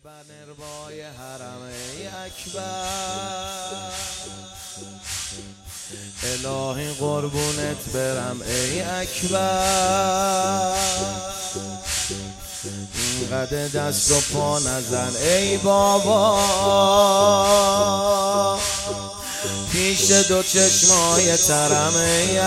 بنربای حرم اکبر الهی قربونت برم ای اکبر، اینقدر دست و پا نزن ای بابا، پیش دو چشمای ترم ای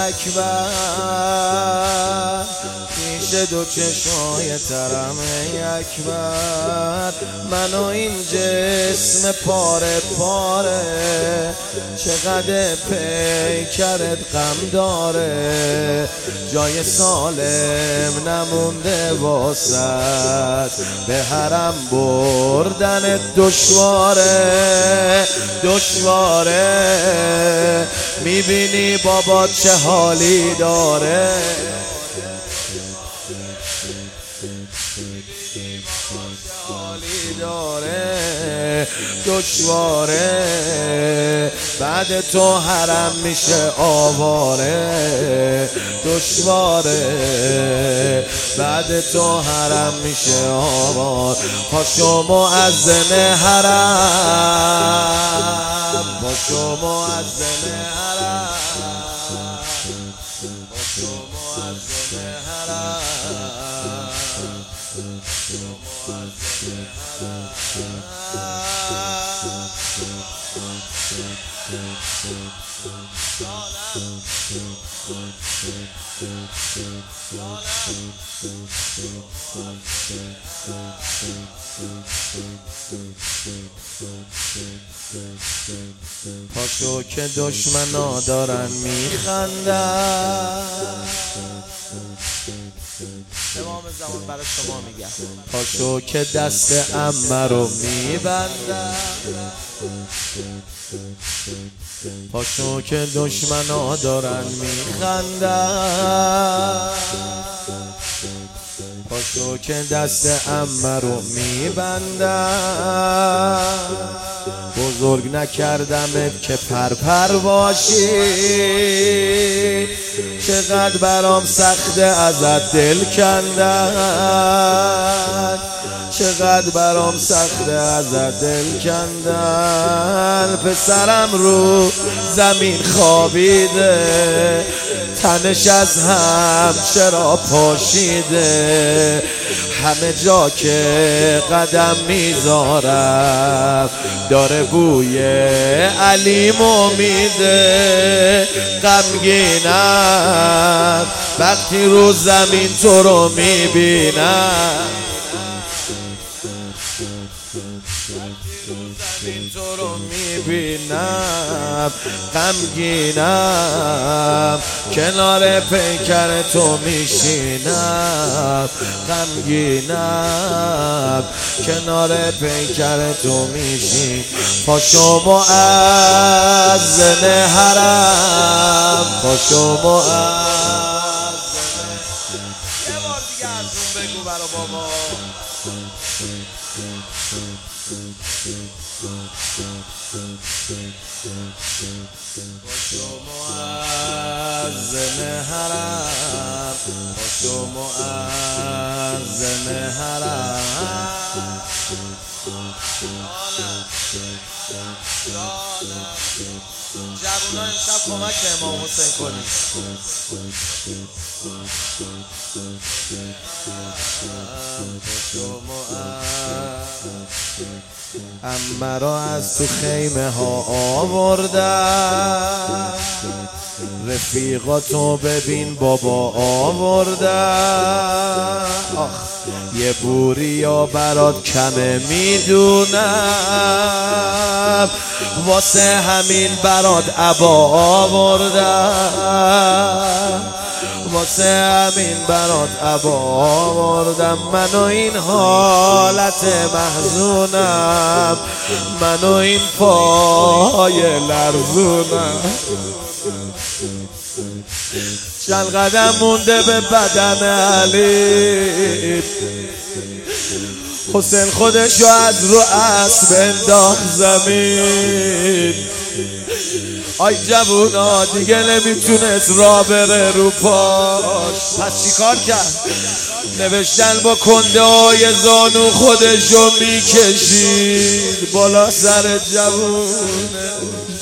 اکبر، پیش دو چشمای ترم ای اکبر. منو این جسم پاره پاره چقدر پیکرت غم داره، جای سالم نمونده واسد، به حرم بردنت دشواره دشواره. میبینی بابا چه حالی داره، دشواره. بعد تو حرم میشه آواره، دشواره. بعد تو حرم میشه آوار. پاشو مؤذن حرم، پاشو مؤذن حرم، پاشو مؤذن حرم، پاشو مؤذن پاشو که دشمنا دارن میخندن، امام زمان برای شما میگم. پاشو که دست عمه رو میبندن، پاشو که دشمنا دارن میخندن، پاشو که دست عمه رو میبندن. بزرگ نکردمت که پرپر باشی، چقدر برام سخته ازت دل کندن، چقدر برام سخته ازت دل کندن. پسرم رو زمین خوابیده، تنش از هم چرا پاشیده، همه جا که قدم میذارم داره بوی علیمو میده. غمگینم وقتی رو زمین تو رو میبینم، تو رو میبینم. غمگینم کنار پیکر تو میشینم، غمگینم کنار پیکر تو میشین. پاشو مؤذن حرم، پاشو مؤذن. یه بار دیگه از اون بگو برا بابا. پاشو مؤذن حرم، پاشو مؤذن حرم. جوونا امشب کمک به امام حسین کنید. پاشو مؤذن. عمه را از تو خیمه ها آوردن، رفیقاتو ببین بابا آوردن. آخ یه بوریا برات کمه میدونم، واسه همین برات عبا آوردن، واسه همین برات عبا آوردم. منو این حالت محزونم، منو این پای لرزونم. چند قدم مونده به بدن علی، حسین خودشو از رو اسب انداخت زمین. آی جوونا دیگه نمیتونست را بره رو پاش، پس چی کار کرد؟ نوشتن با کنده های زانو خودشو میکشید بالا سر جوونه.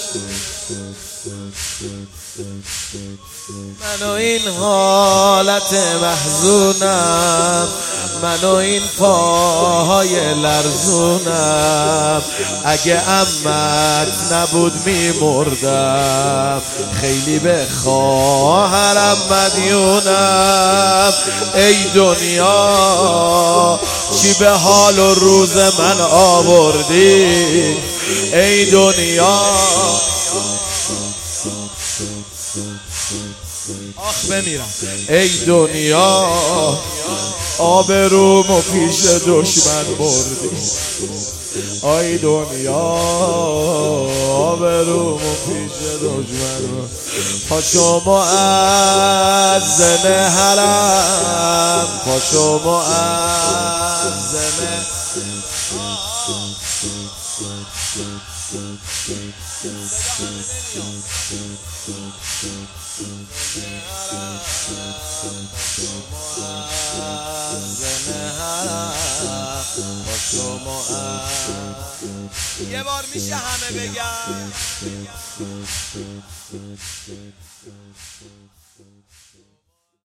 منو این حالت محزونم، منو این پاهای لرزونم، اگه عمت نبود میمردم، خیلی به خواهرم مدیونم. ای دنیا چی به حال و روز من آوردی، ای دنیا آخ بمیرم. ای دنیا آبرومو پیش دشمن بردی، ای دنیا آبرومو پیش دشمن بردی. پاشو مؤذن حرم، پاشو مؤذن یه بار میشه همه بگن